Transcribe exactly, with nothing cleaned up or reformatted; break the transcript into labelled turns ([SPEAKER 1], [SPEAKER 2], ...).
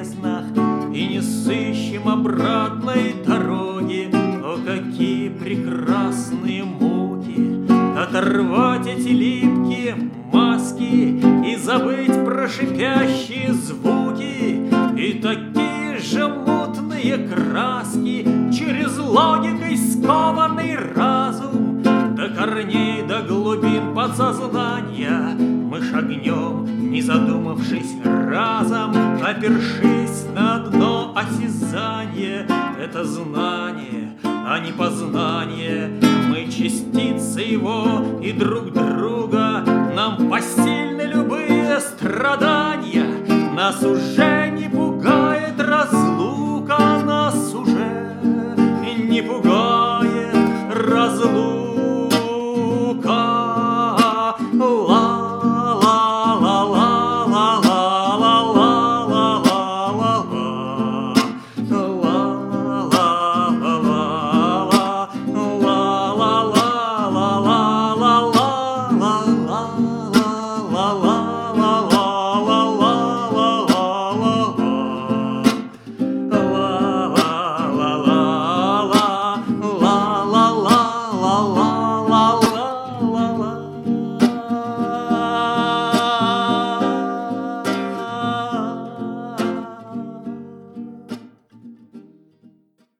[SPEAKER 1] безднах и не сыщем обратной дороги. О, какие прекрасные муки оторвать эти липкие маски и забыть про шипящие звуки и такие же мутные краски через логикой скованный разум до корней, до глубин подсознания. Мы шагнем, не задумавшись разом, опершись на одно осязание. Это знание, а не познание. Мы частицы его и друг друга, нам постель